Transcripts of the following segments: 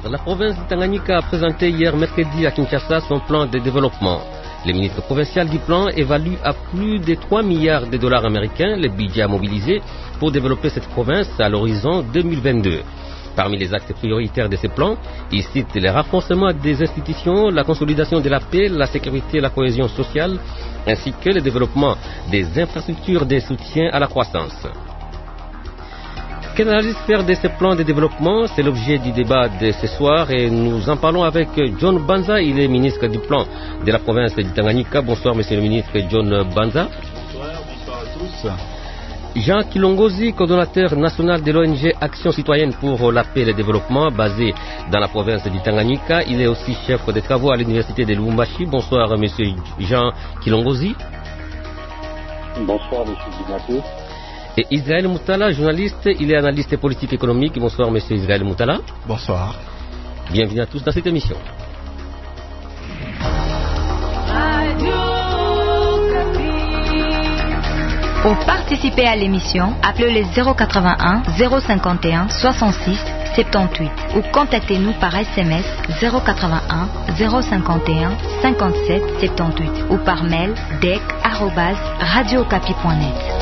La province du Tanganyika a présenté hier mercredi à Kinshasa son plan de développement. Le ministre provincial du plan évalue à plus de 3 milliards de dollars américains le budget à mobiliser pour développer cette province à l'horizon 2022. Parmi les axes prioritaires de ce plan, il cite le renforcement des institutions, la consolidation de la paix, la sécurité et la cohésion sociale, ainsi que le développement des infrastructures de soutien à la croissance. Quelle analyse faire de ce plan de développement? C'est l'objet du débat de ce soir et nous en parlons avec John Banza, il est ministre du plan de la province du Tanganyika. Bonsoir monsieur le ministre John Banza. Bonsoir à tous. Jean Kilongozi, coordonnateur national de l'ONG Action Citoyenne pour la paix et le développement, basé dans la province du Tanganyika. Il est aussi chef de travaux à l'université de Lubumbashi. Bonsoir monsieur Jean Kilongozi. Bonsoir monsieur Dimaté. Et Israël Moutala, journaliste, il est analyste politique économique. Bonsoir monsieur Israël Moutala. Bonsoir. Bienvenue à tous dans cette émission. Pour participer à l'émission, appelez le 081 051 66 78 ou contactez-nous par SMS 081 051 57 78 ou par mail dec@radiocapi.net.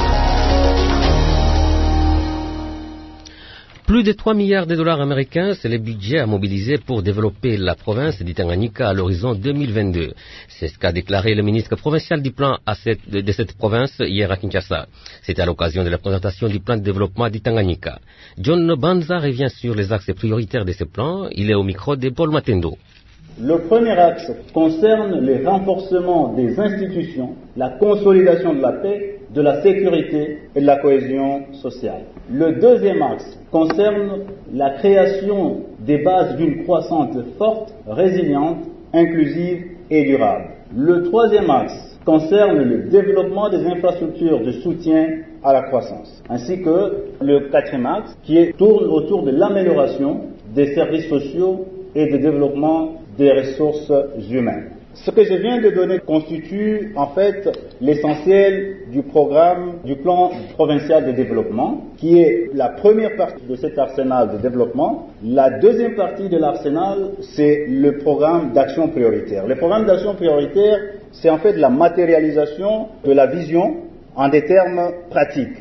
Plus de 3 milliards de dollars américains, c'est le budget à mobiliser pour développer la province du Tanganyika à l'horizon 2022. C'est ce qu'a déclaré le ministre provincial du plan de cette province hier à Kinshasa. C'était à l'occasion de la présentation du plan de développement du Tanganyika. John Banza revient sur les axes prioritaires de ce plan. Il est au micro de Paul Matendo. Le premier axe concerne le renforcement des institutions, la consolidation de la paix, de la sécurité et de la cohésion sociale. Le deuxième axe concerne la création des bases d'une croissance forte, résiliente, inclusive et durable. Le troisième axe concerne le développement des infrastructures de soutien à la croissance, ainsi que le quatrième axe qui tourne autour de l'amélioration des services sociaux et du développement des ressources humaines. Ce que je viens de donner constitue en fait l'essentiel du programme du plan provincial de développement, qui est la première partie de cet arsenal de développement. La deuxième partie de l'arsenal, c'est le programme d'action prioritaire. Le programme d'action prioritaire, c'est en fait la matérialisation de la vision en des termes pratiques.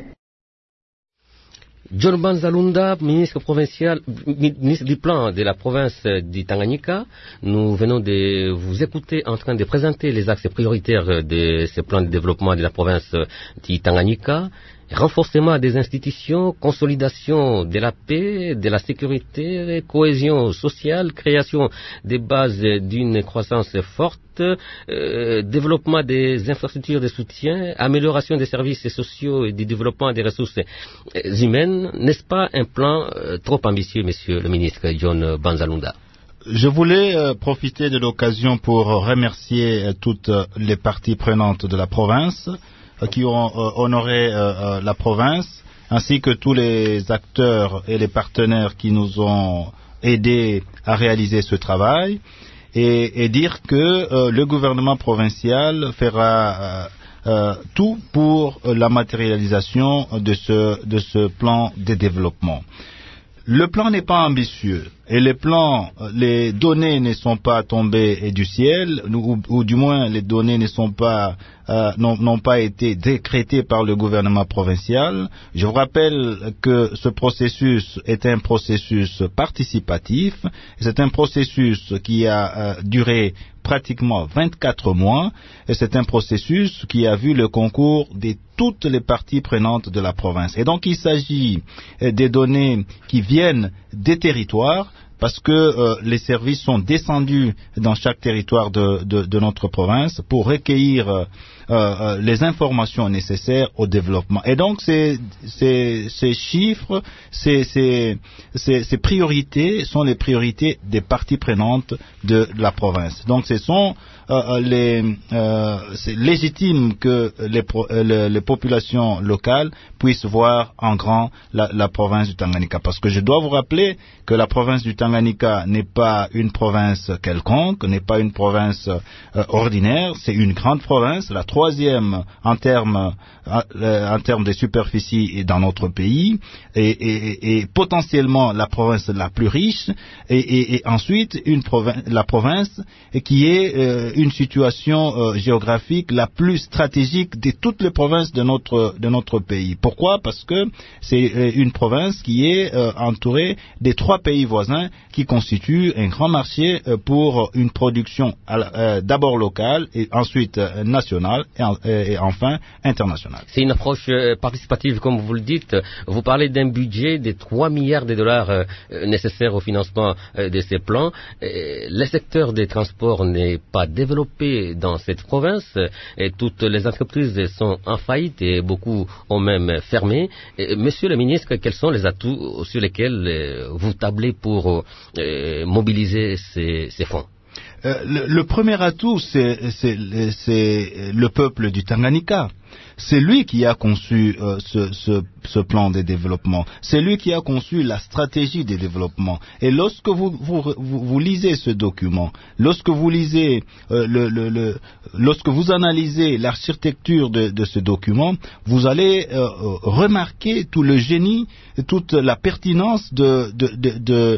John Banzalunda, ministre du plan de la province du Tanganyika, nous venons de vous écouter en train de présenter les axes prioritaires de ce plan de développement de la province du Tanganyika. Renforcement des institutions, consolidation de la paix, de la sécurité, cohésion sociale, création des bases d'une croissance forte, développement des infrastructures de soutien, amélioration des services sociaux et du développement des ressources humaines. N'est-ce pas un plan trop ambitieux, monsieur le ministre John Banzalunda? Je voulais profiter de l'occasion pour remercier toutes les parties prenantes de la province qui ont honoré la province, ainsi que tous les acteurs et les partenaires qui nous ont aidés à réaliser ce travail, et dire que le gouvernement provincial fera tout pour la matérialisation de ce plan de développement. Le plan n'est pas ambitieux et les données ne sont pas tombées du ciel, ou du moins les données n'ont pas été décrétées par le gouvernement provincial. Je vous rappelle que ce processus est un processus participatif, c'est un processus qui a duré pratiquement 24 mois, et c'est un processus qui a vu le concours de toutes les parties prenantes de la province. Et donc il s'agit des données qui viennent des territoires, parce que les services sont descendus dans chaque territoire de notre province pour recueillir les informations nécessaires au développement. Et donc ces chiffres, ces priorités sont les priorités des parties prenantes de la province. Donc c'est légitime que les populations locales puissent voir en grand la province du Tanganyika. Parce que je dois vous rappeler que la province du Tanganyika Tanganyika n'est pas une province quelconque, n'est pas une province ordinaire, c'est une grande province, la troisième en termes de superficie dans notre pays, et potentiellement la province la plus riche, et ensuite la province qui est une situation géographique la plus stratégique de toutes les provinces de notre pays. Pourquoi? Parce que c'est une province qui est entourée des 3 pays voisins qui constituent un grand marché pour une production d'abord locale et ensuite nationale et enfin internationale. C'est une approche participative, comme vous le dites. Vous parlez d'un budget de 3 milliards de dollars nécessaires au financement de ces plans. Le secteur des transports n'est pas développé dans cette province. Et toutes les entreprises sont en faillite et beaucoup ont même fermé. Monsieur le ministre, quels sont les atouts sur lesquels vous tablez pour mobiliser ces fonds? Le premier atout, c'est le peuple du Tanganyika. C'est lui qui a conçu ce plan de développement. C'est lui qui a conçu la stratégie de développement. Et lorsque vous lisez ce document, lorsque vous lisez lorsque vous analysez l'architecture de ce document, vous allez remarquer tout le génie, toute la pertinence de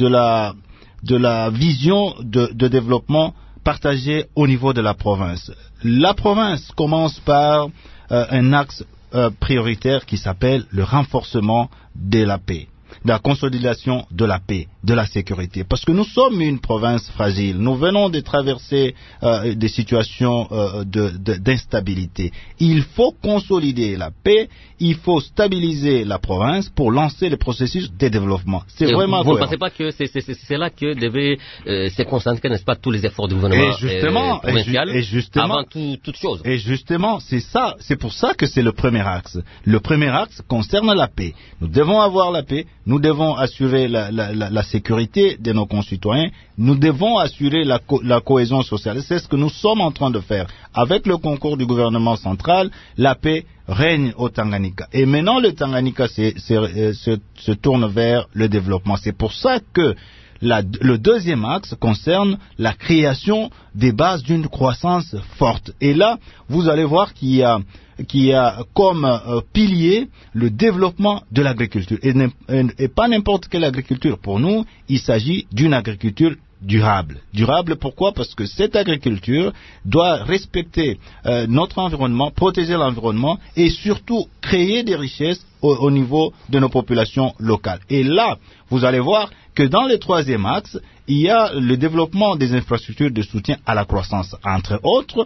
la vision de développement partagée au niveau de la province. La province commence par un axe prioritaire qui s'appelle le renforcement de la paix, de la consolidation de la paix, de la sécurité. Parce que nous sommes une province fragile. Nous venons de traverser des situations d'instabilité. Il faut consolider la paix, il faut stabiliser la province pour lancer le processus de développement. C'est vraiment vous ne pensez pas que c'est là que devaient se concentrer, n'est-ce pas, tous les efforts du gouvernement provincial avant toute chose? Et justement, c'est ça. C'est pour ça que c'est le premier axe. Le premier axe concerne la paix. Nous devons avoir la paix. Nous devons assurer la sécurité de nos concitoyens. Nous devons assurer la cohésion sociale. C'est ce que nous sommes en train de faire. Avec le concours du gouvernement central, la paix règne au Tanganyika. Et maintenant, le Tanganyika se tourne vers le développement. C'est pour ça que le deuxième axe concerne la création des bases d'une croissance forte. Et là, vous allez voir qu'il y a comme pilier le développement de l'agriculture. Et pas n'importe quelle agriculture. Pour nous, il s'agit d'une agriculture durable. Durable, pourquoi? Parce que cette agriculture doit respecter notre environnement, protéger l'environnement et surtout créer des richesses au niveau de nos populations locales. Et là, vous allez voir que dans le troisième axe, il y a le développement des infrastructures de soutien à la croissance, entre autres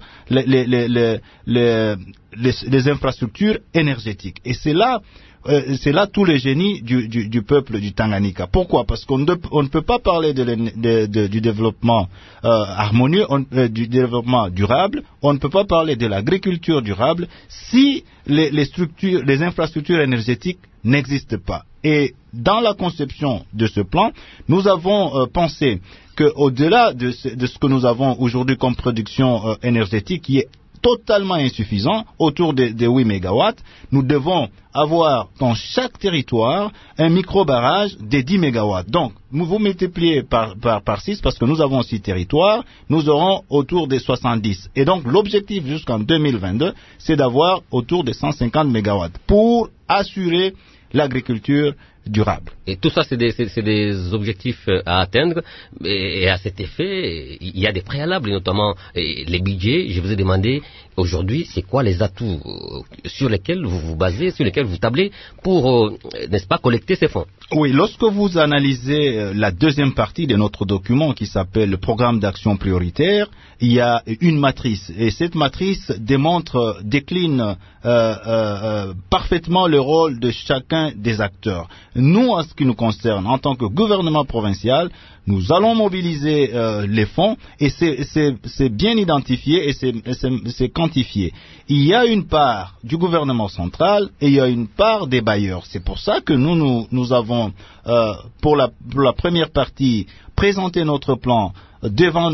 les infrastructures énergétiques. Et c'est là tout le génie du peuple du Tanganyika. Pourquoi? Parce qu'on ne peut pas parler du développement harmonieux, du développement durable, on ne peut pas parler de l'agriculture durable si les infrastructures énergétiques n'existent pas. Et dans la conception de ce plan, nous avons pensé qu'au-delà de ce que nous avons aujourd'hui comme production énergétique qui est totalement insuffisant, autour de 8 mégawatts, nous devons avoir dans chaque territoire un micro-barrage de 10 mégawatts. Donc, vous multipliez par 6 parce que nous avons 6 territoires, nous aurons autour de 70. Et donc, l'objectif jusqu'en 2022, c'est d'avoir autour de 150 mégawatts pour assurer l'agriculture durable. Et tout ça, c'est des objectifs à atteindre. Et à cet effet, il y a des préalables, notamment les budgets. Je vous ai demandé aujourd'hui, c'est quoi les atouts sur lesquels vous vous basez, sur lesquels vous tablez pour, n'est-ce pas, collecter ces fonds? Oui, lorsque vous analysez la deuxième partie de notre document qui s'appelle le programme d'action prioritaire, il y a une matrice. Et cette matrice décline parfaitement le rôle de chacun des acteurs. Nous, en ce qui nous concerne, en tant que gouvernement provincial, nous allons mobiliser les fonds et c'est bien identifié et c'est quantifié. Il y a une part du gouvernement central et il y a une part des bailleurs. C'est pour ça que nous avons, pour la première partie, présenté notre plan devant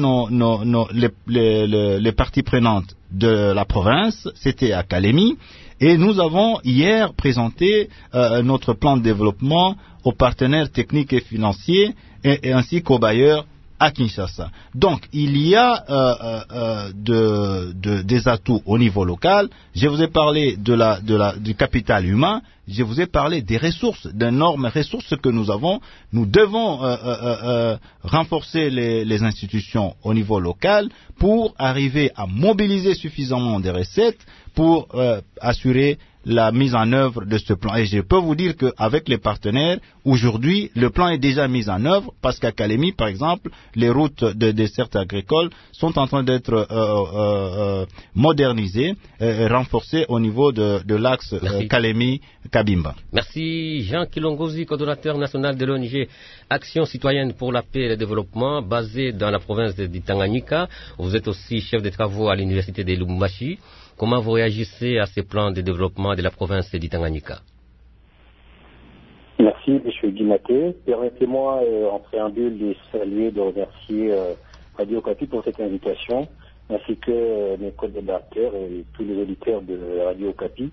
les parties prenantes de la province. C'était à Kalemi. Et nous avons hier présenté notre plan de développement aux partenaires techniques et financiers et ainsi qu'aux bailleurs à Kinshasa. Donc, il y a des atouts au niveau local. Je vous ai parlé du capital humain. Je vous ai parlé des ressources, d'énormes ressources que nous avons. Nous devons renforcer les institutions au niveau local pour arriver à mobiliser suffisamment de recettes pour assurer la mise en œuvre de ce plan. Et je peux vous dire qu'avec les partenaires, aujourd'hui, le plan est déjà mis en œuvre parce qu'à Kalemi, par exemple, les routes de dessert agricole sont en train d'être modernisées et renforcées au niveau de l'axe Kalemi-Kabimba. Merci. Jean Kilongozi, coordonnateur national de l'ONG Action citoyenne pour la paix et le développement, basé dans la province du Tanganyika. Vous êtes aussi chef de travaux à l'université de Lubumbashi. Comment vous réagissez à ces plans de développement de la province du Tanganyika? Merci, M. Guimaté. Permettez-moi, en préambule, de saluer et de remercier Radio Okapi pour cette invitation, ainsi que mes co-débatteurs et tous les auditeurs de Radio Okapi.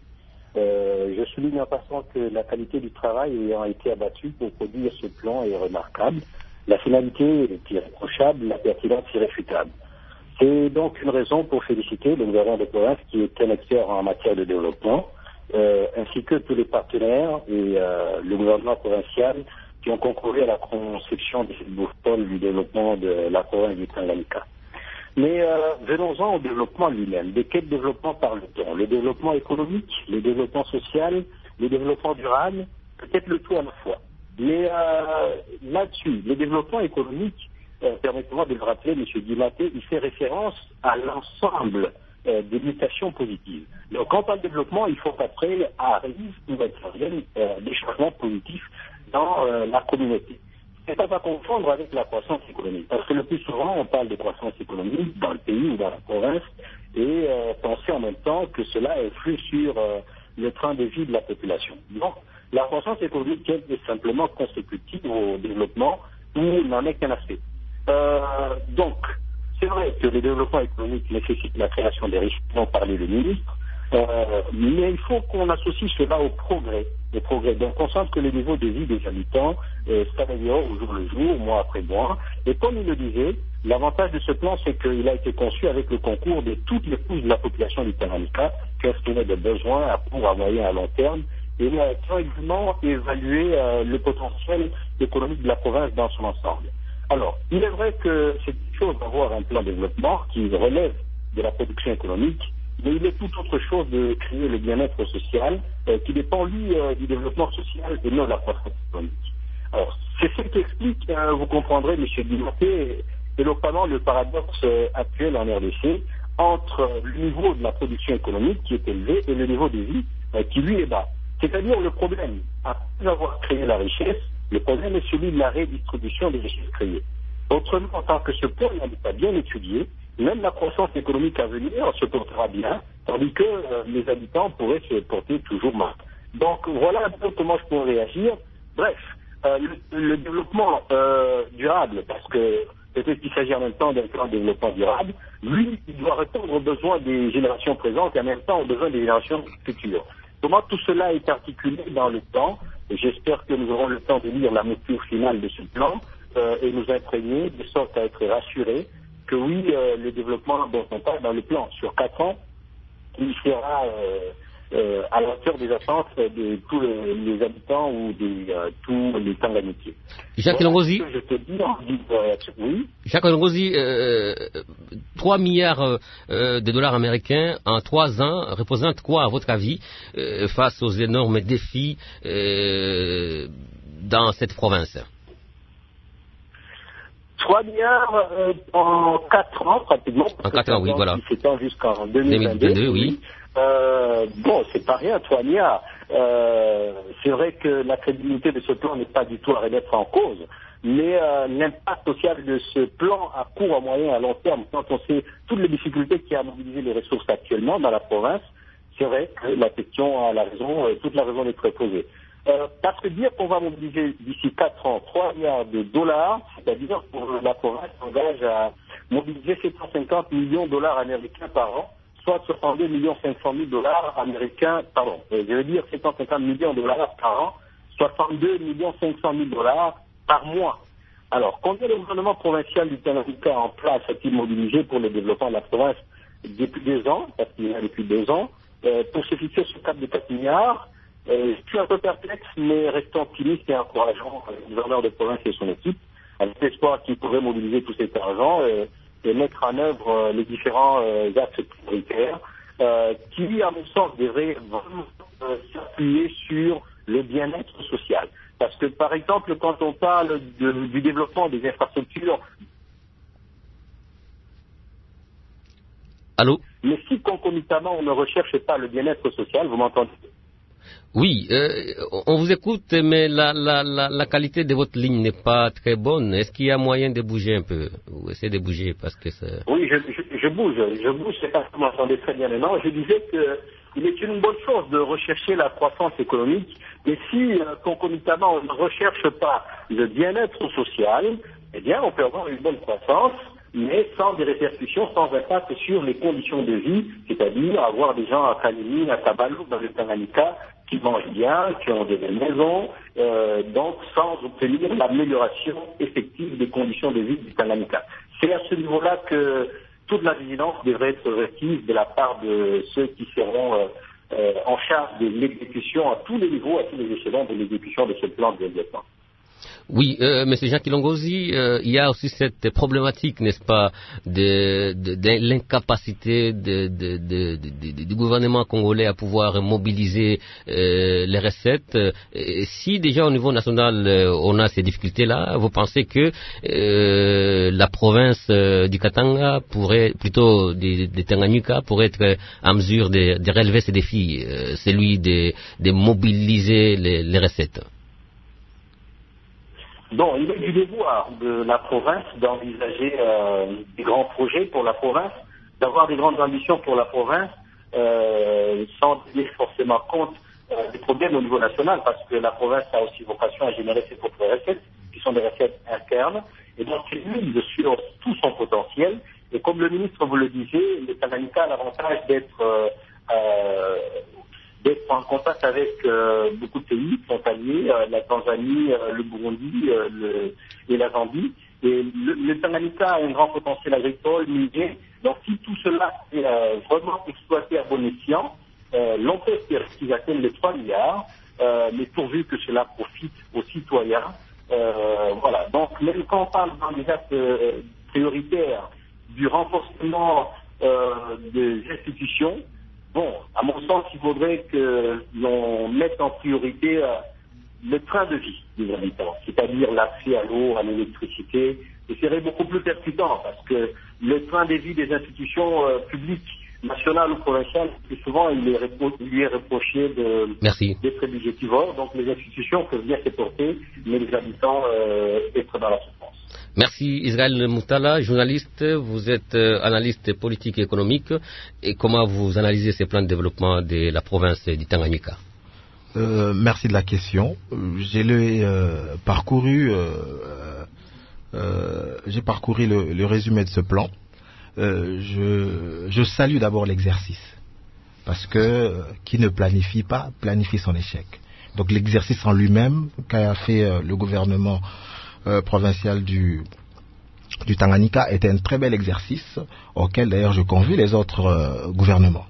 Je souligne en passant que la qualité du travail ayant été abattue pour produire ce plan est remarquable. La finalité est irréprochable, la pertinence irréfutable. C'est donc une raison pour féliciter le gouvernement de province qui est un expert en matière de développement, ainsi que tous les partenaires et le gouvernement provincial qui ont concouru à la conception de cette boussole du développement de la province du Tanganyika. Mais venons-en au développement lui-même. De quel développement parle-t-on? Le développement économique, le développement social, le développement durable, peut-être le tout à la fois. Mais là-dessus, le développement économique, permettez-moi de le rappeler, M. Guimaté, il fait référence à l'ensemble des mutations positives. Donc, quand on parle de développement, il faut qu'après arrivent ou interviennent des changements positifs dans la communauté. C'est pas à confondre avec la croissance économique. Parce que le plus souvent, on parle de croissance économique dans le pays ou dans la province et penser en même temps que cela influe sur le train de vie de la population. Donc, la croissance économique est simplement consécutive au développement où il n'en est qu'un aspect. Donc, c'est vrai que le développement économique nécessite la création des richesses, dont parlait le ministre, mais il faut qu'on associe cela au progrès. Donc, on sent que le niveau de vie des habitants s'améliore au jour le jour, mois après mois. Et comme il le disait, l'avantage de ce plan, c'est qu'il a été conçu avec le concours de toutes les couches de la population du Tanganyika, qui exprimaient des besoins à court, à moyen, à long terme, et qui ont également évalué le potentiel économique de la province dans son ensemble. Alors, il est vrai que c'est une chose d'avoir un plan de développement qui relève de la production économique, mais il est tout autre chose de créer le bien-être social qui dépend, lui, du développement social et non de la croissance économique. Alors, c'est ce qui explique, vous comprendrez, M. Guimaté, éloquemment le paradoxe actuel en RDC entre le niveau de la production économique qui est élevé et le niveau de vie qui, lui, est bas. C'est-à-dire le problème, après avoir créé la richesse, le problème est celui de la redistribution des richesses créées. Autrement, en tant que ce point n'est pas bien étudié, même la croissance économique à venir se portera bien, tandis que les habitants pourraient se porter toujours mal. Donc voilà un peu comment je pourrais réagir. Bref, le développement durable, parce que peut-être qu'il s'agit en même temps d'un plan de développement durable, lui, il doit répondre aux besoins des générations présentes et en même temps aux besoins des générations futures. Comment tout cela est articulé dans le temps? J'espère que nous aurons le temps de lire la mouture finale de ce plan et nous imprégner de sorte à être rassurés que oui, le développement dont on parle dans le plan sur 4 ans, il sera à la hauteur des attentes de tous les habitants ou de tous les Tanganyikiens. Jacques Longozi, je te dis, oui. Jacques Longozi, 3 milliards de dollars américains en 3 ans représentent quoi, à votre avis, face aux énormes défis dans cette province? 3 milliards en 4 ans, pratiquement. En 4 ans, oui, voilà. C'est s'étend jusqu'en 2022, oui. Bon, c'est pas rien, 3 milliards. C'est vrai que la crédibilité de ce plan n'est pas du tout à remettre en cause, mais l'impact social de ce plan à court, à moyen, à long terme, quand on sait toutes les difficultés qu'il y a à mobiliser les ressources actuellement dans la province, c'est vrai que la question a la raison, toute la raison d'être posée. Parce que dire qu'on va mobiliser d'ici 4 ans 3 milliards de dollars, c'est-à-dire que la province engage à mobiliser 750 millions de dollars américains par an, soit 62 500 000 dollars américains, pardon, je veux dire 750 millions de dollars par an, 62 500 000 dollars par mois. Alors, combien le gouvernement provincial du Tanganyika en place a-t-il mobilisé pour le développement de la province depuis 2 ans, parce qu'il y a depuis 2 ans, pour se fixer ce cap de 4 milliards? Je suis un peu perplexe, mais restons optimistes et encourageons le gouverneur de province et son équipe, avec l'espoir qu'il pourrait mobiliser tout cet argent et mettre en œuvre les différents axes prioritaires qui, à mon sens, devraient vraiment s'appuyer sur le bien-être social. Parce que, par exemple, quand on parle du développement des infrastructures, Allô? mais si concomitamment on ne recherche pas le bien-être social, vous m'entendez? Oui, on vous écoute, mais la qualité de votre ligne n'est pas très bonne. Est-ce qu'il y a moyen de bouger un peu? Ou essayez de bouger parce que c'est... Oui, je bouge, c'est parce que vous m'entendez très bien maintenant. Je disais qu'il est une bonne chose de rechercher la croissance économique, mais si concomitamment on ne recherche pas le bien-être social, eh bien on peut avoir une bonne croissance, mais sans des répercussions, sans impact sur les conditions de vie, c'est-à-dire avoir des gens à Kanini, à Tabalou, dans le Tanganyika, qui mangent bien, qui ont des belles maisons, donc sans obtenir l'amélioration effective des conditions de vie du Tanganyika. C'est à ce niveau-là que toute la vigilance devrait être requise de la part de ceux qui seront en charge de l'exécution à tous les niveaux, à tous les échelons de l'exécution de ce plan de développement. Oui, M. Jean Kilongozi, il y a aussi cette problématique, n'est-ce pas, de l'incapacité du gouvernement congolais à pouvoir mobiliser les recettes. Et si déjà au niveau national on a ces difficultés-là, vous pensez que la province du Katanga pourrait, plutôt de Tanganyika, pourrait être en mesure de relever ces défis, celui de mobiliser les recettes? Bon, il est du devoir de la province d'envisager des grands projets pour la province, d'avoir des grandes ambitions pour la province, sans tenir forcément compte des problèmes au niveau national, parce que la province a aussi vocation à générer ses propres recettes, qui sont des recettes internes, et donc il mise sur tout son potentiel. Et comme le ministre vous le disait, le Tanganyika a l'avantage d'être en contact avec beaucoup de pays frontaliers, la Tanzanie, le Burundi et la Zambie. Et le Tanganyika a un grand potentiel agricole, minier. Donc si tout cela est vraiment exploité à bon escient, l'on peut espérer qu'ils atteignent les 3 milliards, mais pourvu que cela profite aux citoyens. Voilà. Donc même quand on parle dans les actes prioritaires du renforcement des institutions, bon, à mon sens, il faudrait que l'on mette en priorité le train de vie des habitants, c'est-à-dire l'accès à l'eau, à l'électricité. Et serait beaucoup plus percutant parce que le train de vie des institutions publiques, nationales ou provinciales, plus souvent, il lui est reproché d'être budgétivore. Donc les institutions peuvent bien se porter, mais les habitants être dans la souffrance. Merci Israël Moutala, journaliste, vous êtes analyste politique et économique. Et comment vous analysez ces plans de développement de la province du Tanganyika? Merci de la question. J'ai parcouru le résumé de ce plan. Je salue d'abord l'exercice, parce que qui ne planifie pas planifie son échec. Donc l'exercice en lui-même qu'a fait le gouvernement provincial du Tanganyika était un très bel exercice auquel d'ailleurs je convie les autres gouvernements.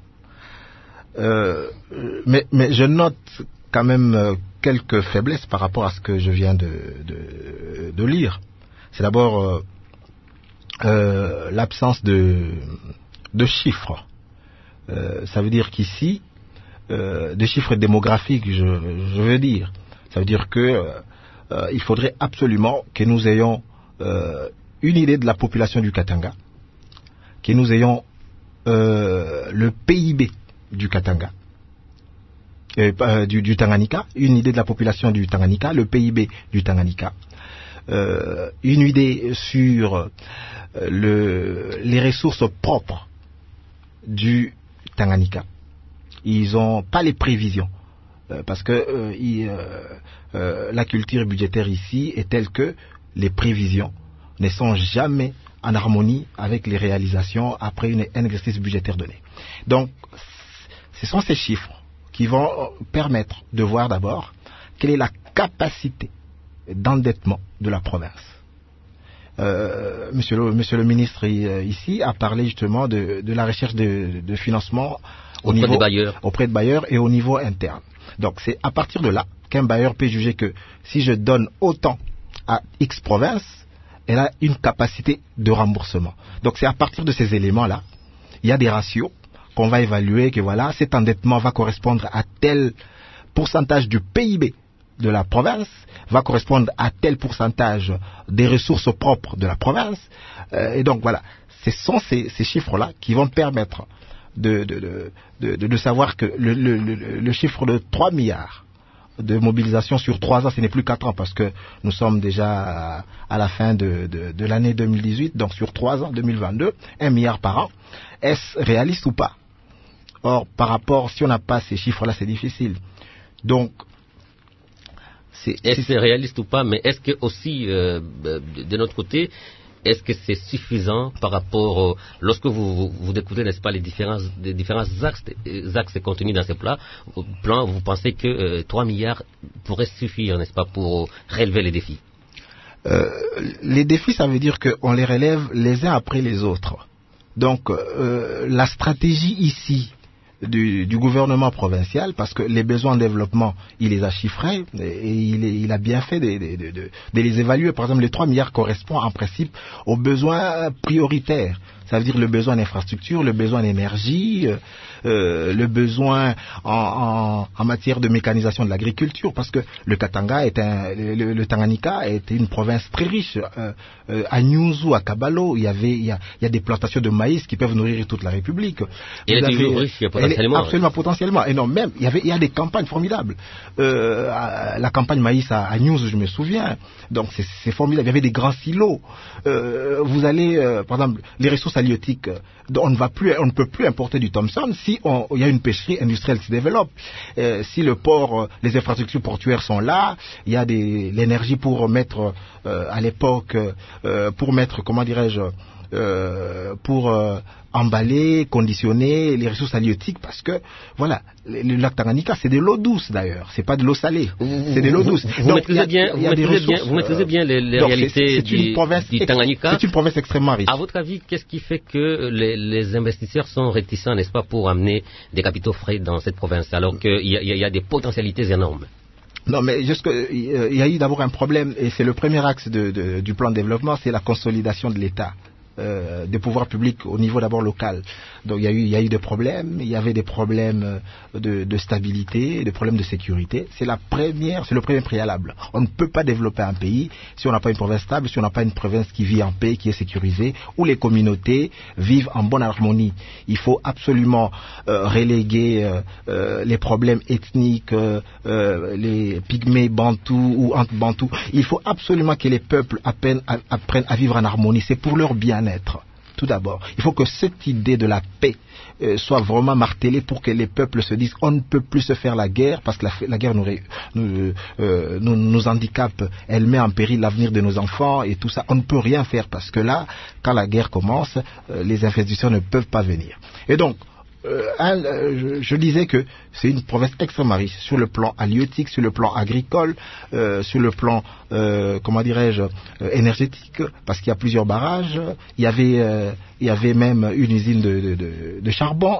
Mais je note quand même quelques faiblesses par rapport à ce que je viens de lire. C'est d'abord l'absence de chiffres. Ça veut dire qu'ici, de chiffres démographiques, je veux dire, ça veut dire que il faudrait absolument que nous ayons une idée de la population du Katanga, que nous ayons le PIB du Katanga, du Tanganyika, une idée de la population du Tanganyika, le PIB du Tanganyika, une idée sur les ressources propres du Tanganyika. Ils n'ont pas les prévisions. Parce que la culture budgétaire ici est telle que les prévisions ne sont jamais en harmonie avec les réalisations après un exercice budgétaire donné. Donc, ce sont ces chiffres qui vont permettre de voir d'abord quelle est la capacité d'endettement de la province. Monsieur le ministre ici a parlé justement de la recherche de financement auprès de bailleurs et au niveau interne. Donc c'est à partir de là qu'un bailleur peut juger que si je donne autant à X province, elle a une capacité de remboursement. Donc c'est à partir de ces éléments-là, il y a des ratios qu'on va évaluer, que voilà, cet endettement va correspondre à tel pourcentage du PIB de la province, va correspondre à tel pourcentage des ressources propres de la province. Et donc voilà, ce sont ces chiffres-là qui vont permettre de savoir que le chiffre de 3 milliards de mobilisation sur 3 ans, ce n'est plus 4 ans, parce que nous sommes déjà à la fin de l'année 2018, donc sur 3 ans, 2022, 1 milliard par an. Est-ce réaliste ou pas? Or, par rapport, si on n'a pas ces chiffres-là, c'est difficile. Donc, est-ce que c'est réaliste ou pas, mais est-ce que aussi, de notre côté, est-ce que c'est suffisant par rapport lorsque vous découvrez, n'est-ce pas, les différents axes contenus dans ces plans, vous pensez que 3 milliards pourraient suffire, n'est-ce pas, pour relever les défis? Les défis, ça veut dire qu'on les relève les uns après les autres. Donc, la stratégie ici du gouvernement provincial, parce que les besoins de développement, il les a chiffrés et il a bien fait de les évaluer. Par exemple, les 3 milliards correspondent en principe aux besoins prioritaires. Ça veut dire le besoin d'infrastructure, le besoin d'énergie, le besoin en matière de mécanisation de l'agriculture, parce que le Katanga le Tanganyika est une province très riche. À Nyunzu, à Kabalo, il y a des plantations de maïs qui peuvent nourrir toute la République. Elle est toujours riche potentiellement. Absolument potentiellement. Et non, même il y a des campagnes formidables. La campagne maïs à Nyunzu, je me souviens. Donc c'est formidable. Il y avait des grands silos. Vous allez, par exemple, les ressources halieutiques, on ne peut plus importer du Thomson si il y a une pêcherie industrielle qui se développe. Si le port, les infrastructures portuaires sont là, il y a l'énergie pour mettre à l'époque, comment dirais-je, pour emballer, conditionner les ressources halieutiques, parce que voilà, le lac Tanganyika, c'est de l'eau douce d'ailleurs, c'est pas de l'eau salée, c'est de l'eau douce. Vous maîtrisez bien les réalités du Tanganyika. C'est une province extrêmement riche. À votre avis, qu'est-ce qui fait que les investisseurs sont réticents, n'est-ce pas, pour amener des capitaux frais dans cette province, alors qu'il y a des potentialités énormes? Non, mais il y a eu d'abord un problème, et c'est le premier axe du plan de développement, c'est la consolidation de l'État. Des pouvoirs publics au niveau d'abord local. Donc il y a eu des problèmes, il y avait des problèmes de stabilité, des problèmes de sécurité. C'est le premier préalable. On ne peut pas développer un pays si on n'a pas une province stable, si on n'a pas une province qui vit en paix, qui est sécurisée, où les communautés vivent en bonne harmonie. Il faut absolument reléguer les problèmes ethniques, les pygmées bantous ou anti-bantous. Il faut absolument que les peuples apprennent à vivre en harmonie. C'est pour leur bien-être. Tout d'abord, il faut que cette idée de la paix soit vraiment martelée pour que les peuples se disent on ne peut plus se faire la guerre, parce que la guerre nous handicape, elle met en péril l'avenir de nos enfants et tout ça. On ne peut rien faire, parce que là, quand la guerre commence, les investisseurs ne peuvent pas venir. Et donc, je disais que c'est une province extrêmement riche sur le plan halieutique, sur le plan agricole, sur le plan, énergétique, parce qu'il y a plusieurs barrages. Il y avait même une usine de charbon,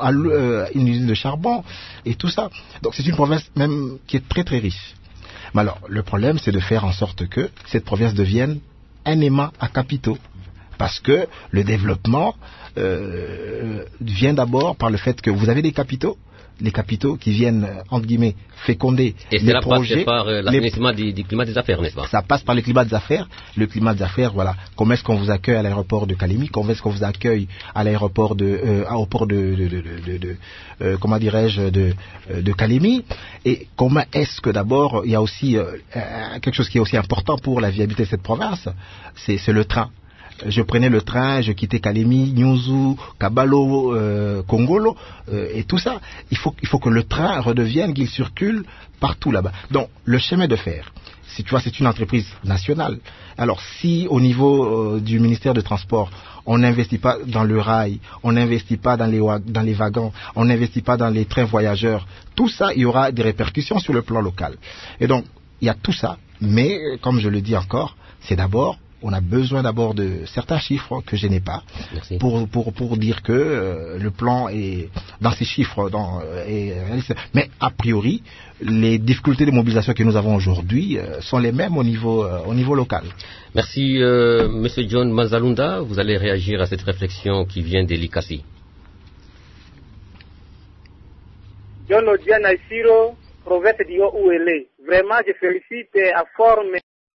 et tout ça. Donc c'est une province même qui est très très riche. Mais alors, le problème, c'est de faire en sorte que cette province devienne un aimant à capitaux. Parce que le développement vient d'abord par le fait que vous avez des capitaux, les capitaux qui viennent, entre guillemets, féconder les projets. Et cela passe par l'assainissement du climat des affaires, n'est-ce pas? Ça passe par le climat des affaires. Le climat des affaires, voilà. Comment est-ce qu'on vous accueille à l'aéroport de Kalemi? Comment est-ce qu'on vous accueille à l'aéroport de Kalemi? Et comment est-ce que d'abord, il y a aussi quelque chose qui est aussi important pour la viabilité de cette province, c'est le train. Je prenais le train, je quittais Kalemi, Nyunzu, Kabalo, Kongolo, et tout ça. Il faut que le train redevienne, qu'il circule partout là-bas. Donc, le chemin de fer, c'est une entreprise nationale. Alors, si au niveau du ministère de Transport, on n'investit pas dans le rail, on n'investit pas dans les wagons, on n'investit pas dans les trains voyageurs, tout ça, il y aura des répercussions sur le plan local. Et donc, il y a tout ça, mais, comme je le dis encore, c'est d'abord on a besoin d'abord de certains chiffres que je n'ai pas pour dire que le plan est dans ces chiffres. Mais a priori, les difficultés de mobilisation que nous avons aujourd'hui sont les mêmes au niveau local. Merci, Monsieur John Banzalunda. Vous allez réagir à cette réflexion qui vient d'Elikasi. John Odiana Isiro, prophète d'Io Ouele. Vraiment, je félicite à forme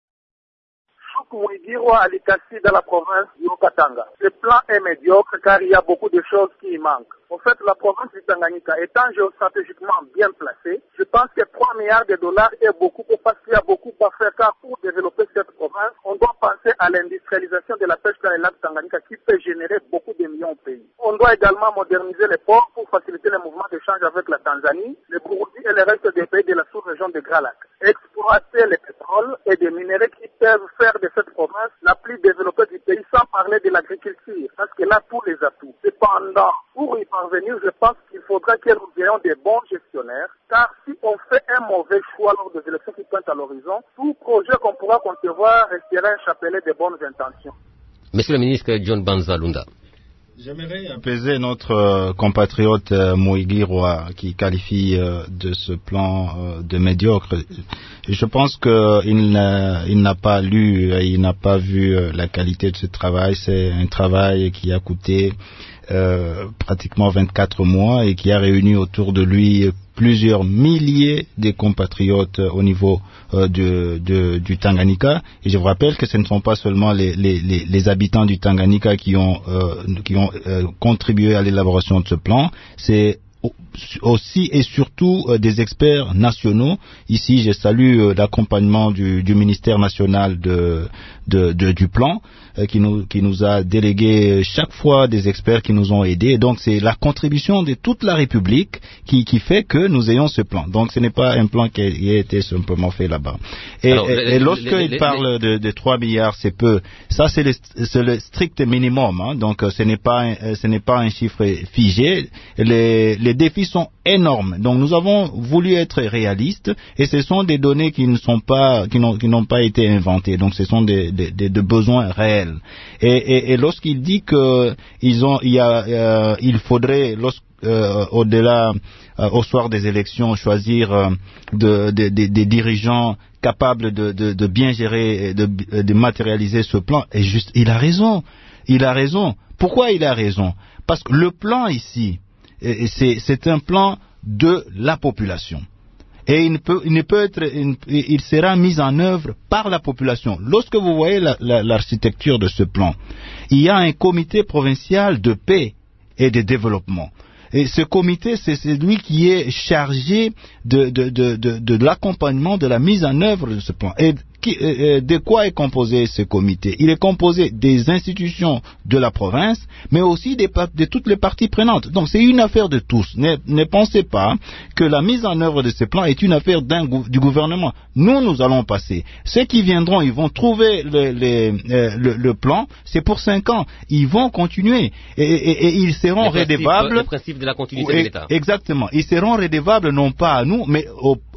Mouigirwa Alikasi dans la province du Haut-Katanga. Ce plan est médiocre car il y a beaucoup de choses qui y manquent. En fait, la province du Tanganyika étant géostratégiquement bien placée, je pense que 3 milliards de dollars est beaucoup parce qu'il y a beaucoup à faire car pour développer cette province, on doit penser à l'industrialisation de la pêche dans les lacs Tanganyika qui peut générer beaucoup de millions au pays. On doit également moderniser les ports pour faciliter les mouvements d'échange avec la Tanzanie, le Burundi et le reste des pays de la sous-région des Grands Lacs. Exploiter le pétrole et des minéraux qui peuvent faire de cette province la plus développée du pays sans parler de l'agriculture parce qu'elle a tous les atouts. Cependant, pour y parvenir, je pense qu'il faudra que nous ayons des bons gestionnaires car si on fait un mauvais choix lors des élections qui pointent à l'horizon, tout projet qu'on pourra concevoir restera un chapelet de bonnes intentions. Monsieur le ministre John Banzalunda. J'aimerais apaiser notre compatriote Mouigirwa qui qualifie de ce plan de médiocre. Je pense qu'il n'a pas lu, il n'a pas vu la qualité de ce travail. C'est un travail qui a coûté pratiquement 24 mois et qui a réuni autour de lui plusieurs milliers de compatriotes au niveau du Tanganyika. Et je vous rappelle que ce ne sont pas seulement les habitants du Tanganyika qui ont contribué à l'élaboration de ce plan, c'est aussi et surtout des experts nationaux. Ici, je salue l'accompagnement du ministère national du plan qui nous a délégué chaque fois des experts qui nous ont aidés. Donc, c'est la contribution de toute la République qui fait que nous ayons ce plan. Donc, ce n'est pas un plan qui a été simplement fait là-bas. Et lorsqu'il parle de 3 milliards, c'est peu. Ça, c'est le strict minimum. Hein. Donc, ce n'est pas un chiffre figé. Les défis sont énormes. Donc, nous avons voulu être réalistes et ce sont des données qui n'ont pas été inventées. Donc, ce sont des besoins réels. Et lorsqu'il dit que il faudrait au-delà au soir des élections choisir des dirigeants capables de bien gérer, de matérialiser ce plan, et juste, il a raison. Pourquoi il a raison? Parce que le plan ici, c'est un plan de la population. Et il sera mis en œuvre par la population. Lorsque vous voyez l'architecture de ce plan, il y a un comité provincial de paix et de développement. Et ce comité, c'est celui qui est chargé de l'accompagnement, de la mise en œuvre de ce plan. Et de quoi est composé ce comité? Il est composé des institutions de la province, mais aussi de toutes les parties prenantes. Donc c'est une affaire de tous. Ne pensez pas que la mise en œuvre de ce plan est une affaire du gouvernement. Nous allons passer. Ceux qui viendront, ils vont trouver le plan. C'est pour 5 ans. Ils vont continuer et ils seront redevables. Le principe de la continuité de l'État. Exactement. Ils seront redevables non pas à nous, mais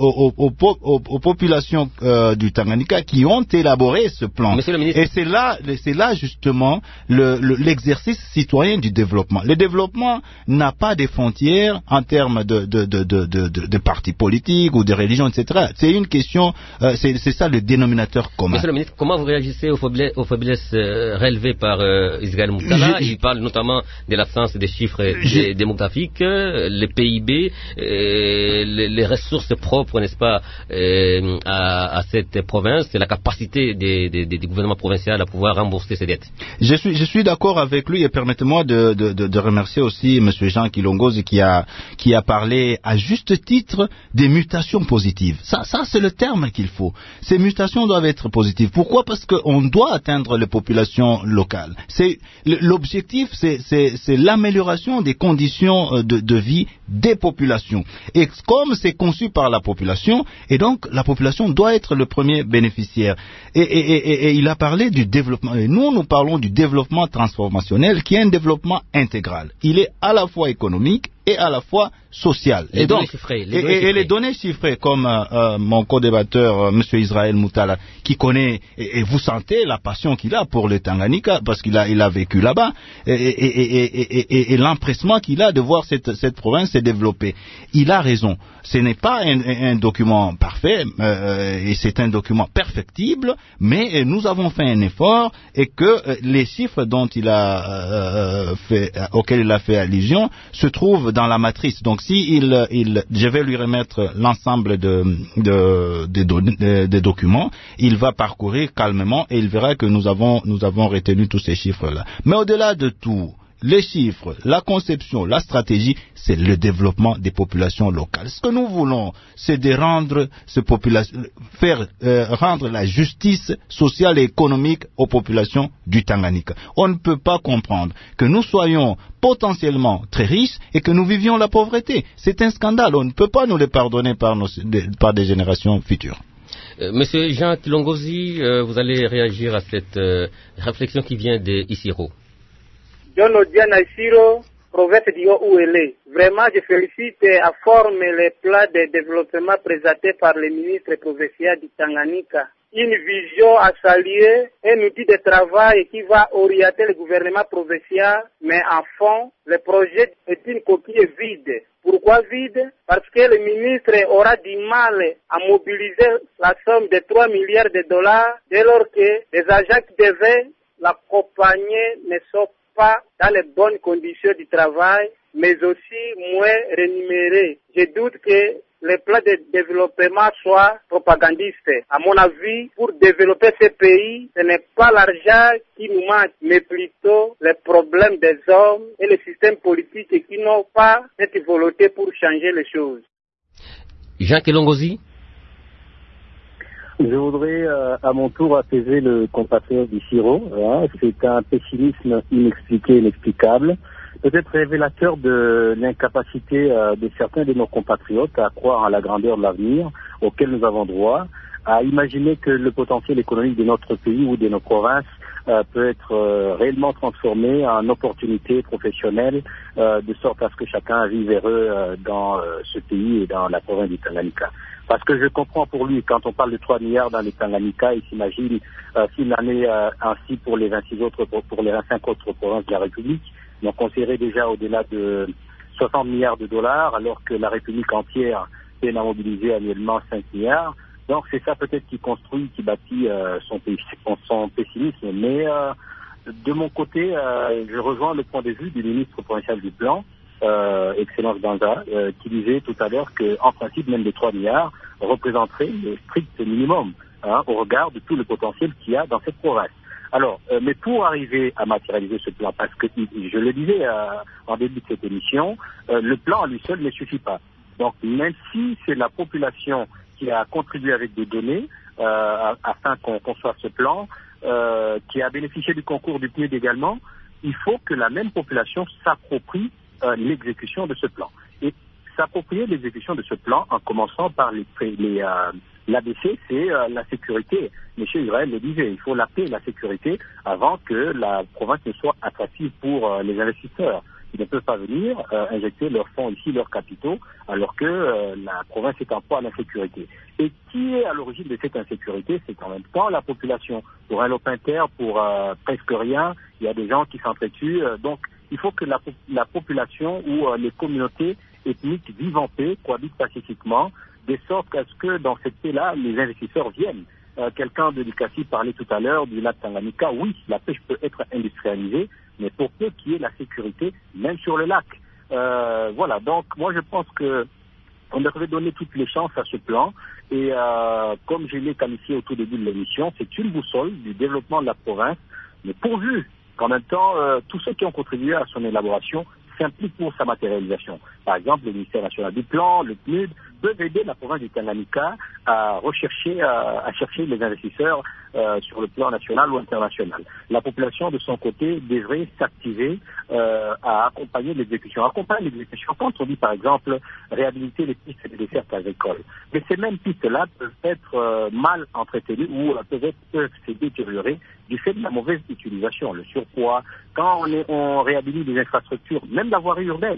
aux populations du Tanganyika qui ont élaboré ce plan. Et c'est là justement l'exercice citoyen du développement. Le développement n'a pas de frontières en termes de partis politiques ou de religions, etc. C'est une question, c'est ça le dénominateur commun. Monsieur le ministre, comment vous réagissez aux faiblesses relevées par Israël Moutala? Il parle notamment de l'absence des chiffres démographiques, le PIB, les ressources propres, n'est-ce pas, à cette province. C'est la capacité des gouvernements provinciaux à pouvoir rembourser ces dettes. Je suis d'accord avec lui et permettez-moi de remercier aussi M. Jean Kilongozi qui a parlé à juste titre des mutations positives. Ça c'est le terme qu'il faut. Ces mutations doivent être positives. Pourquoi? Parce qu'on doit atteindre les populations locales. L'objectif, c'est l'amélioration des conditions de vie des populations. Et comme c'est conçu par la population, et donc la population doit être le premier bénéficiaire. Et il a parlé du développement. Et nous parlons du développement transformationnel qui est un développement intégral. Il est à la fois économique et à la fois sociale. Les données chiffrées, comme mon co-débatteur, M. Israël Moutala, qui connaît, et vous sentez la passion qu'il a pour le Tanganyika, parce qu'il a vécu là-bas, et l'empressement qu'il a de voir cette province se développer. Il a raison. Ce n'est pas un document parfait, et c'est un document perfectible, mais nous avons fait un effort, et que les chiffres dont auxquels il a fait allusion se trouvent dans la matrice. Donc je vais lui remettre l'ensemble des documents, il va parcourir calmement et il verra que nous avons retenu tous ces chiffres-là. Mais au-delà de tout, les chiffres, la conception, la stratégie, c'est le développement des populations locales. Ce que nous voulons, c'est de rendre la justice sociale et économique aux populations du Tanganyika. On ne peut pas comprendre que nous soyons potentiellement très riches et que nous vivions la pauvreté. C'est un scandale. On ne peut pas nous le pardonner par des générations futures. Monsieur Jean Kilongozi, vous allez réagir à cette réflexion qui vient d'Isiro. John Odiana Isiro, province d'Io-Ouélé. Vraiment, je félicite à forme les plans de développement présentés par le ministre provincial du Tanganyika. Une vision à saluer, un outil de travail qui va orienter le gouvernement provincial, mais en fond, le projet est une coquille vide. Pourquoi vide? Parce que le ministre aura du mal à mobiliser la somme de 3 milliards de dollars dès lors que les agents qui devaient l'accompagner ne sont pas dans les bonnes conditions du travail, mais aussi moins rémunérés. Je doute que le plan de développement soit propagandiste. À mon avis, pour développer ce pays, ce n'est pas l'argent qui nous manque, mais plutôt les problèmes des hommes et le système politique qui n'ont pas cette volonté pour changer les choses. Jean Kilongozi. Je voudrais à mon tour apaiser le compatriote d'Isiro. C'est un pessimisme inexpliqué, inexplicable, peut-être révélateur de l'incapacité de certains de nos compatriotes à croire à la grandeur de l'avenir auquel nous avons droit, à imaginer que le potentiel économique de notre pays ou de nos provinces peut être réellement transformé en opportunité professionnelle, de sorte à ce que chacun vive heureux dans ce pays et dans la province du Tanganyika. Parce que je comprends pour lui, quand on parle de 3 milliards dans les Tanganyika, il s'imagine s'il en est ainsi pour les 25 autres provinces de la République, donc on serait déjà au-delà de 60 milliards de dollars, alors que la République entière peine à mobiliser annuellement 5 milliards. Donc c'est ça peut-être qui bâtit son pessimisme. Mais de mon côté, je rejoins le point de vue du ministre provincial du Plan, Excellence Banza, qui disait tout à l'heure qu'en principe, même les 3 milliards représenteraient le strict minimum au regard de tout le potentiel qu'il y a dans cette province. Alors, mais pour arriver à matérialiser ce plan, parce que je le disais en début de cette émission, le plan à lui seul ne suffit pas. Donc, même si c'est la population qui a contribué avec des données afin qu'on conçoive ce plan, qui a bénéficié du concours du PNUD également, il faut que la même population s'approprie l'exécution de ce plan. Et s'approprier l'exécution de ce plan en commençant par l'ABC, c'est la sécurité. Monsieur Israël le disait, il faut la paix et la sécurité avant que la province ne soit attractive pour les investisseurs. Ils ne peuvent pas venir injecter leurs fonds ici, leurs capitaux, alors que la province est en proie à l'insécurité. Et qui est à l'origine de cette insécurité? C'est en même temps la population. Pour un lopin terre, pour presque rien, il y a des gens qui s'entretuent. Donc, il faut que la population ou les communautés ethniques vivent en paix, cohabitent pacifiquement, de sorte à ce que dans cette paix-là, les investisseurs viennent. Quelqu'un de l'ICACI parlait tout à l'heure du lac Tanganyika. Oui, la pêche peut être industrialisée, mais pour peu qu'il y ait la sécurité, même sur le lac. Voilà, donc moi je pense que on devrait donner toutes les chances à ce plan. Et comme je l'ai qualifié au tout début de l'émission, c'est une boussole du développement de la province, mais pourvu qu'en même temps, tous ceux qui ont contribué à son élaboration s'impliquent pour sa matérialisation. Par exemple, le ministère national du plan, le PNUD, peuvent aider la province du Tanganyika à chercher les investisseurs sur le plan national ou international. La population, de son côté, devrait s'activer à accompagner l'exécution. Accompagner l'exécution, quand on dit, par exemple, réhabiliter les pistes des dessertes agricoles. Mais ces mêmes pistes-là peuvent être mal entretenues ou peuvent se détériorer du fait de la mauvaise utilisation, le surpoids. Quand on réhabilite des infrastructures, même la voirie urbaine,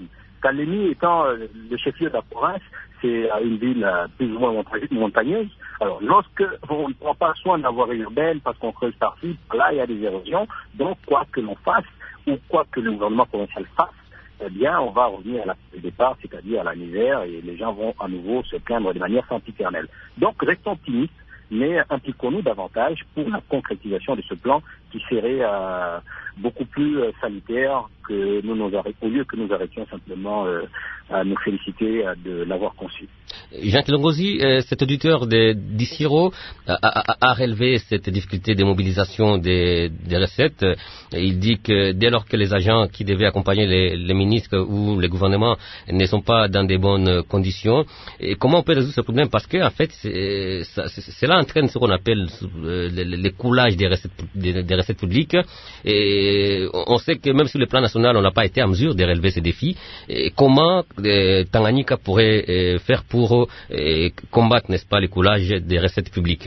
Kalemi étant le chef-lieu de la province, c'est une ville plus ou moins montagneuse. Alors, lorsque on ne prend pas soin de la voirie urbaine parce qu'on creuse par-ci, là, il y a des érosions. Donc, quoi que l'on fasse, ou quoi que le gouvernement provincial fasse, eh bien, on va revenir à la place de départ, c'est-à-dire à la misère, et les gens vont à nouveau se plaindre de manière sempiternelle. Donc, restons optimistes, mais impliquons-nous davantage pour la concrétisation de ce plan qui serait beaucoup plus salutaire que au lieu que nous arrêtions simplement à nous féliciter de l'avoir conçu. Jean Kilongozi, cet auditeur d'Isiro a relevé cette difficulté de mobilisation des recettes. Il dit que dès lors que les agents qui devaient accompagner les ministres ou les gouvernements ne sont pas dans de bonnes conditions, et comment on peut résoudre ce problème? Parce que en fait, cela entraîne ce qu'on appelle l'écoulage des recettes publiques. Et on sait que même sur le plan national, on n'a pas été en mesure de relever ces défis. Et comment Tanganyika pourrait faire pour combattre, n'est-ce pas, l'écoulage des recettes publiques?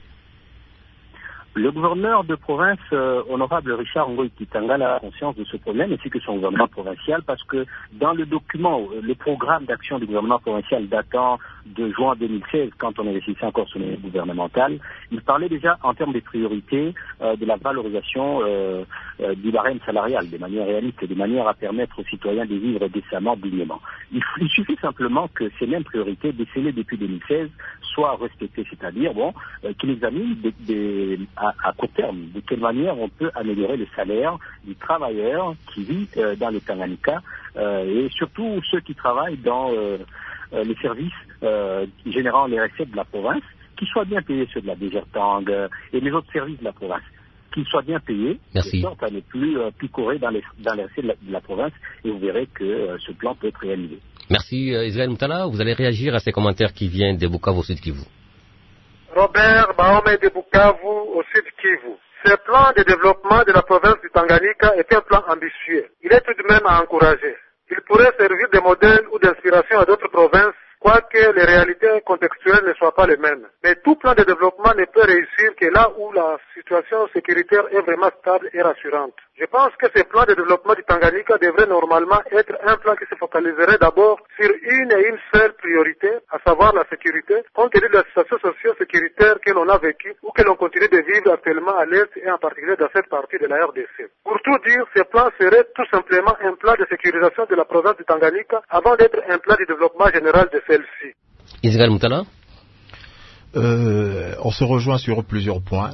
Le gouverneur de province, honorable Richard Ngoï Kitangala, a conscience de ce problème, ainsi que son gouvernement provincial, parce que dans le document, le programme d'action du gouvernement provincial datant de juin 2016, quand on investissait encore sur le gouvernemental, il parlait déjà en termes de priorités de la valorisation du barème salarial, de manière réaliste, de manière à permettre aux citoyens de vivre décemment, dignement. Il suffit simplement que ces mêmes priorités décelées depuis 2016 soient respectées, c'est-à-dire qu'il examine à court terme de quelle manière on peut améliorer le salaire du travailleur qui vit dans le Tanganyika et surtout ceux qui travaillent dans les services générant les recettes de la province, qu'ils soient bien payés, ceux de la DGRTANG et les autres services de la province, qu'ils soient bien payés, de sorte à ne plus picorer dans les recettes de la province, et vous verrez que ce plan peut être réalisé. Merci Israël Moutala. Vous allez réagir à ces commentaires qui viennent de Bukavu au Sud Kivu. Robert Bahome de Bukavu au Sud Kivu. Ce plan de développement de la province du Tanganyika est un plan ambitieux. Il est tout de même à encourager. Il pourrait servir de modèle ou d'inspiration à d'autres provinces, quoique les réalités contextuelles ne soient pas les mêmes. Mais tout plan de développement ne peut réussir que là où la situation sécuritaire est vraiment stable et rassurante. Je pense que ce plan de développement du Tanganyika devrait normalement être un plan qui se focaliserait d'abord sur une et une seule priorité, à savoir la sécurité, compte tenu de la situation socio-sécuritaire que l'on a vécue ou que l'on continue de vivre actuellement à l'Est et en particulier dans cette partie de la RDC. Pour tout dire, ce plan serait tout simplement un plan de sécurisation de la province du Tanganyika avant d'être un plan de développement général de celle-ci. Israël Moutala. On se rejoint sur plusieurs points.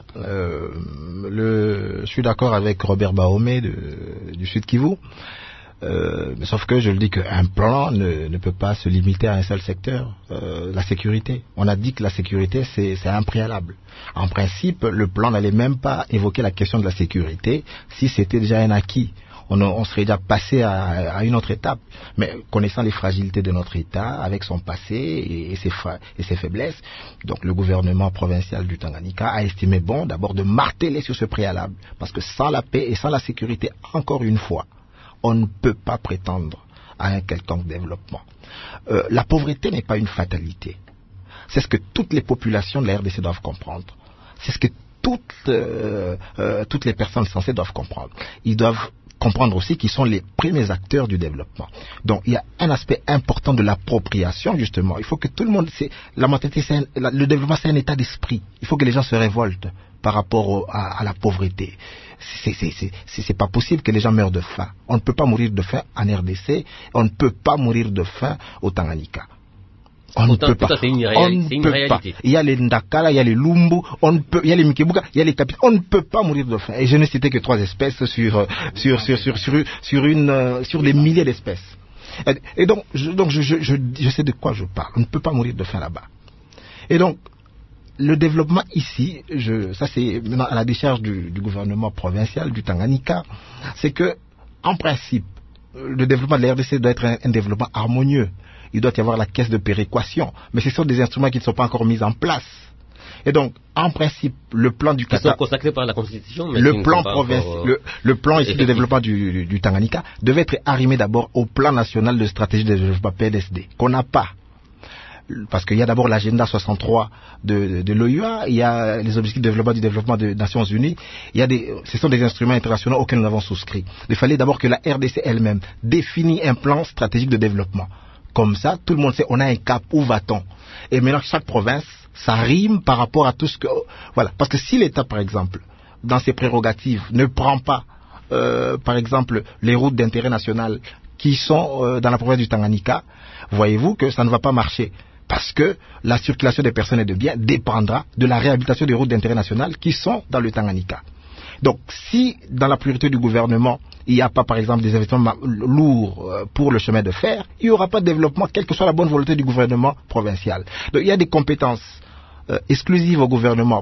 Je suis d'accord avec Robert Bahome du Sud Kivu, sauf que je le dis qu'un plan ne peut pas se limiter à un seul secteur, la sécurité. On a dit que la sécurité c'est un préalable. En principe, le plan n'allait même pas évoquer la question de la sécurité si c'était déjà un acquis. On serait déjà passé à une autre étape. Mais connaissant les fragilités de notre État, avec son passé et ses faiblesses, donc le gouvernement provincial du Tanganyika a estimé bon d'abord de marteler sur ce préalable. Parce que sans la paix et sans la sécurité, encore une fois, on ne peut pas prétendre à un quelconque développement. La pauvreté n'est pas une fatalité. C'est ce que toutes les populations de la RDC doivent comprendre. C'est ce que toutes les personnes censées doivent comprendre. Ils doivent comprendre aussi qu'ils sont les premiers acteurs du développement. Donc il y a un aspect important de l'appropriation justement. Il faut que tout le monde la mentalité, le développement c'est un état d'esprit. Il faut que les gens se révoltent par rapport à la pauvreté. C'est pas possible que les gens meurent de faim. On ne peut pas mourir de faim en RDC, on ne peut pas mourir de faim au Tanganyika. On ne peut pas. C'est une réalité. Il y a les Ndakala, il y a les Lumbu, il y a les Mikebuka, il y a les Kapit. On ne peut pas mourir de faim. Et je ne citais que 3 espèces sur des milliers d'espèces. Et donc je sais de quoi je parle. On ne peut pas mourir de faim là-bas. Et donc, le développement ici, ça c'est maintenant à la décharge du gouvernement provincial du Tanganyika, c'est que, en principe, le développement de la RDC doit être un développement harmonieux. Il doit y avoir la caisse de péréquation. Mais ce sont des instruments qui ne sont pas encore mis en place. Et donc, en principe, le plan du Qatar... Ils sont consacrés par la Constitution, mais le plan ici de développement du Tanganyika devait être arrimé d'abord au plan national de stratégie de développement PNSD, qu'on n'a pas. parce qu'il y a d'abord l'agenda 63 de l'OUA, il y a les objectifs de développement des Nations Unies, ce sont des instruments internationaux auxquels nous avons souscrit. Il fallait d'abord que la RDC elle-même définisse un plan stratégique de développement. Comme ça, tout le monde sait, on a un cap, où va-t-on? Et maintenant, chaque province, ça rime par rapport à tout ce que... Voilà. Parce que si l'État, par exemple, dans ses prérogatives, ne prend pas, par exemple, les routes d'intérêt national qui sont dans la province du Tanganyika, voyez-vous que ça ne va pas marcher. Parce que la circulation des personnes et de biens dépendra de la réhabilitation des routes d'intérêt national qui sont dans le Tanganyika. Donc, si dans la priorité du gouvernement, il n'y a pas, par exemple, des investissements lourds pour le chemin de fer, il n'y aura pas de développement, quelle que soit la bonne volonté du gouvernement provincial. Donc, il y a des compétences exclusives au gouvernement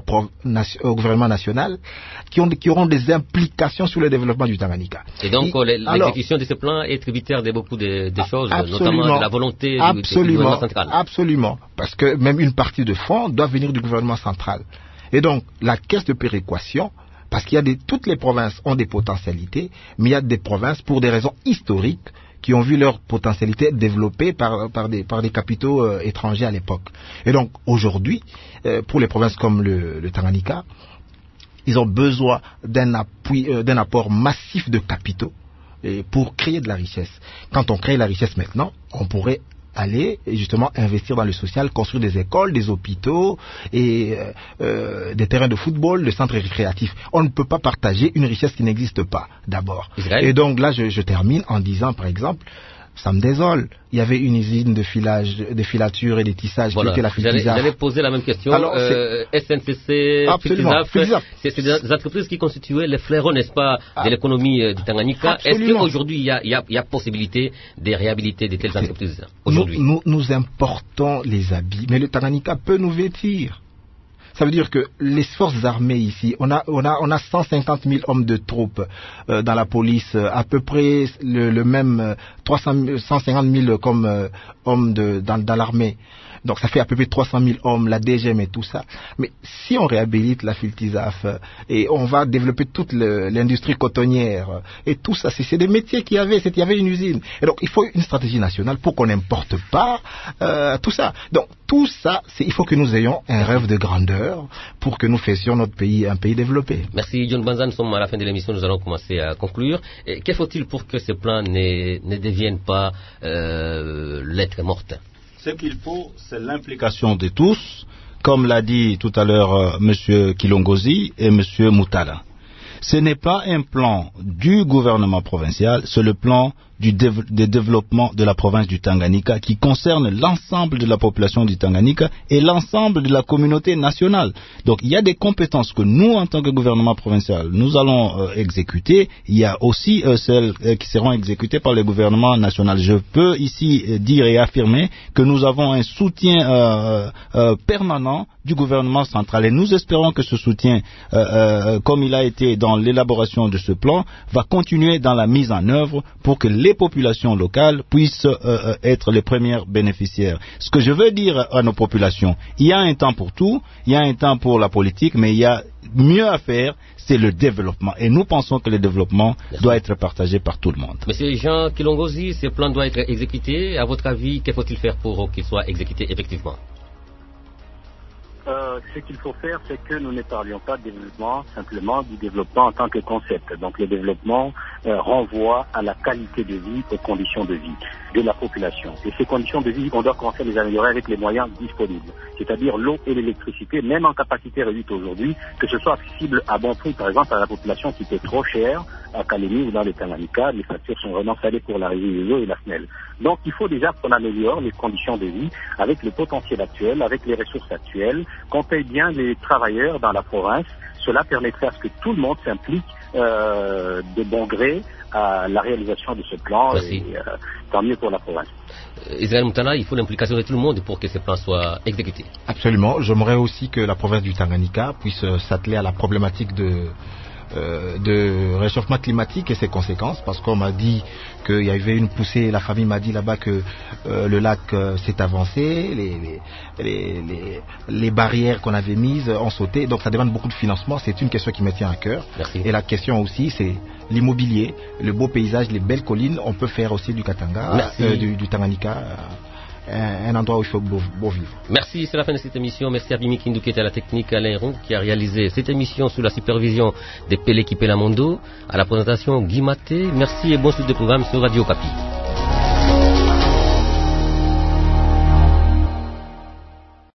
national qui auront des implications sur le développement du Tanganyika. Et donc, l'exécution de ce plan est tributaire de beaucoup de choses, notamment de la volonté du gouvernement central. Absolument, parce que même une partie de fonds doit venir du gouvernement central. Et donc, la caisse de péréquation, parce qu'il y a toutes les provinces ont des potentialités, mais il y a des provinces, pour des raisons historiques, qui ont vu leur potentialité développée par des capitaux étrangers à l'époque. Et donc, aujourd'hui, pour les provinces comme le Tanganyika, ils ont besoin d'un apport massif de capitaux pour créer de la richesse. Quand on crée la richesse maintenant, on pourrait aller justement investir dans le social, construire des écoles, des hôpitaux et des terrains de football, des centres récréatifs. On ne peut pas partager une richesse qui n'existe pas, d'abord. Et donc là, je termine en disant, par exemple, ça me désole. Il y avait une usine de filature et de tissage qui était la Filtizaf. J'allais poser la même question. Alors, SNCC, Filtizaf, c'est des entreprises qui constituaient les flairons, n'est-ce pas, de l'économie du Tanganyika. Est-ce qu'aujourd'hui, il y a possibilité de réhabiliter de telles entreprises aujourd'hui? Nous importons les habits, mais le Tanganyika peut nous vêtir. Ça veut dire que les forces armées ici, on a 150 000 hommes de troupes dans la police, à peu près le même 150 000 comme hommes dans l'armée. Donc ça fait à peu près 300 000 hommes, la DGM et tout ça. Mais si on réhabilite la Filtizaf et on va développer toute l'industrie cotonnière et tout ça, c'est des métiers qu'il y avait, il y avait une usine. Et donc il faut une stratégie nationale pour qu'on n'importe pas tout ça. Donc tout ça, il faut que nous ayons un rêve de grandeur pour que nous fassions notre pays un pays développé. Merci John Banza, nous sommes à la fin de l'émission, nous allons commencer à conclure. Que faut-il pour que ce plan ne devienne pas lettre morte? Ce qu'il faut, c'est l'implication de tous, comme l'a dit tout à l'heure M. Kilongozi et M. Moutala. Ce n'est pas un plan du gouvernement provincial, c'est le plan de développement de la province du Tanganyika qui concerne l'ensemble de la population du Tanganyika et l'ensemble de la communauté nationale. Donc il y a des compétences que nous, en tant que gouvernement provincial, nous allons exécuter. Il y a aussi celles qui seront exécutées par le gouvernement national. Je peux ici dire et affirmer que nous avons un soutien permanent du gouvernement central et nous espérons que ce soutien, comme il a été dans l'élaboration de ce plan, va continuer dans la mise en œuvre pour que les populations locales puissent être les premières bénéficiaires. Ce que je veux dire à nos populations, il y a un temps pour tout, il y a un temps pour la politique, mais il y a mieux à faire, c'est le développement. Et nous pensons que le développement doit être partagé par tout le monde. Monsieur Jean Kilongozi, ce plan doit être exécuté. À votre avis, que faut-il faire pour qu'il soit exécuté effectivement? Ce qu'il faut faire, c'est que nous ne parlions pas de développement, simplement du développement en tant que concept. Donc le développement renvoie à la qualité de vie, aux conditions de vie de la population. Et ces conditions de vie, on doit commencer à les améliorer avec les moyens disponibles, c'est-à-dire l'eau et l'électricité, même en capacité réduite aujourd'hui, que ce soit accessible à bon prix, par exemple, à la population qui était trop chère, à Kalemi ou dans les Tanganyika. Les factures sont vraiment salées pour la régie des eaux et la SNEL. Donc il faut déjà qu'on améliore les conditions de vie avec le potentiel actuel, avec les ressources actuelles, qu'on paye bien les travailleurs dans la province. Cela permettrait à ce que tout le monde s'implique de bon gré à la réalisation de ce plan. Et tant mieux pour la province. Israël Moutala, il faut l'implication de tout le monde pour que ce plan soit exécuté. Absolument. J'aimerais aussi que la province du Tanganyika puisse s'atteler à la problématique de réchauffement climatique et ses conséquences, parce qu'on m'a dit qu'il y avait une poussée, la famille m'a dit là-bas que le lac s'est avancé, les barrières qu'on avait mises ont sauté, donc ça demande beaucoup de financement. C'est une question qui me tient à cœur. Merci. Et la question aussi, c'est l'immobilier, le beau paysage, les belles collines. On peut faire aussi du Katanga, du Tanganyika un endroit où il faut beau vivre. Merci, c'est la fin de cette émission. Merci à Bimi Kindou qui était à la technique, Alain Roux qui a réalisé cette émission sous la supervision de Pelé Kipelamondo. À la présentation, Guy Maté. Merci et bon suite de programme sur Radio Okapi.